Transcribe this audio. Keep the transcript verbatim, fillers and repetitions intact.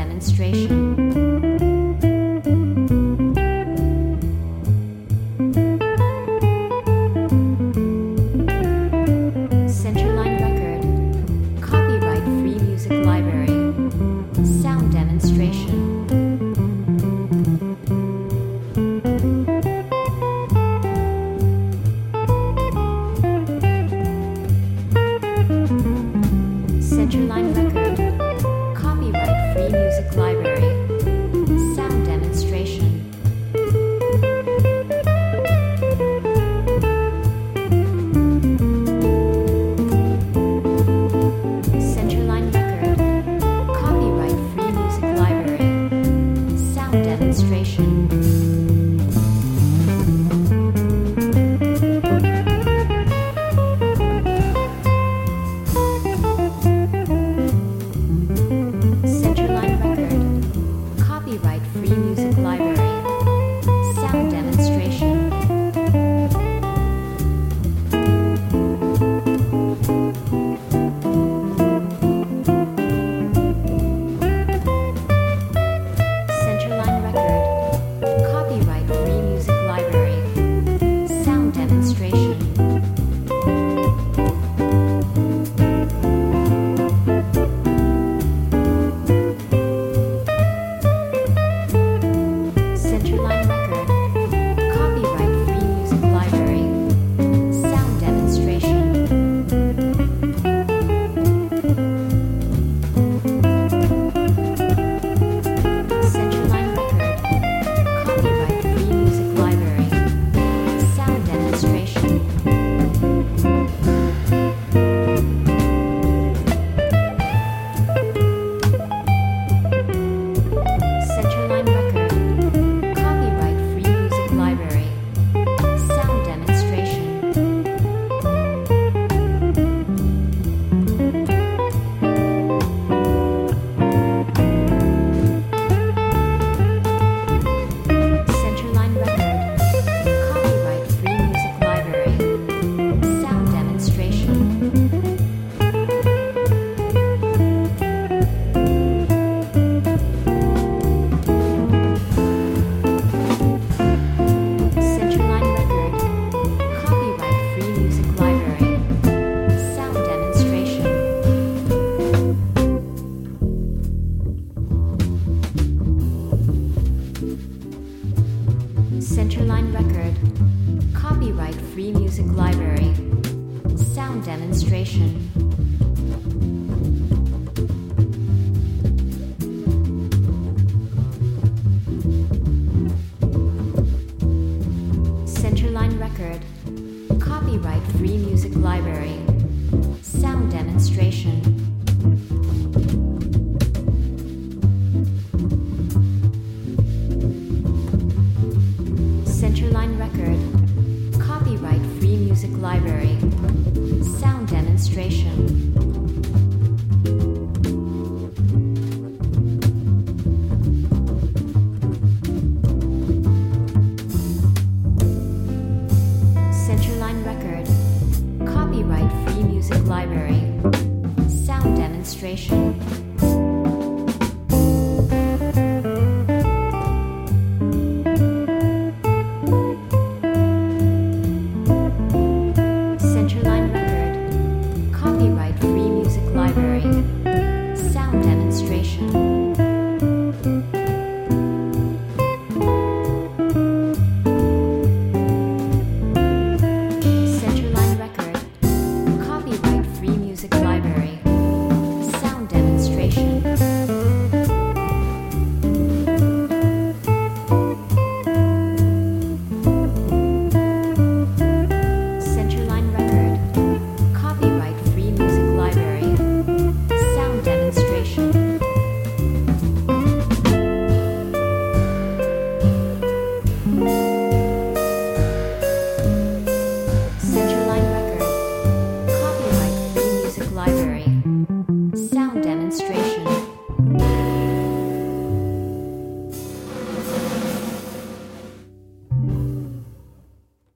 demonstration. Centerline Record. Copyright Free Music Library. Sound demonstration. Centerline Record. Copyright Free Music Library. Sound demonstration. Centerline Record. Copyright Free Music Library. Sound demonstration. Centerline Record. Copyright Free Music Library. Sound demonstration. Centerline Record. Copyright Free Music Library. Sound demonstration. Centerline Record. Copyright Free Music Library. Sound demonstration. Centerline Record. Copyright Free Music Library. Sound demonstration. Centerline Record. Copyright Free Music Library. Sound demonstration. Centerline Record. Copyright Free Music Library. Sound demonstration. Centerline Record. Copyright Free Music Library. Sound demonstration. Centerline Record. Copyright Free Music Library. Sound demonstration. Centerline Record. Copyright Free Music Library.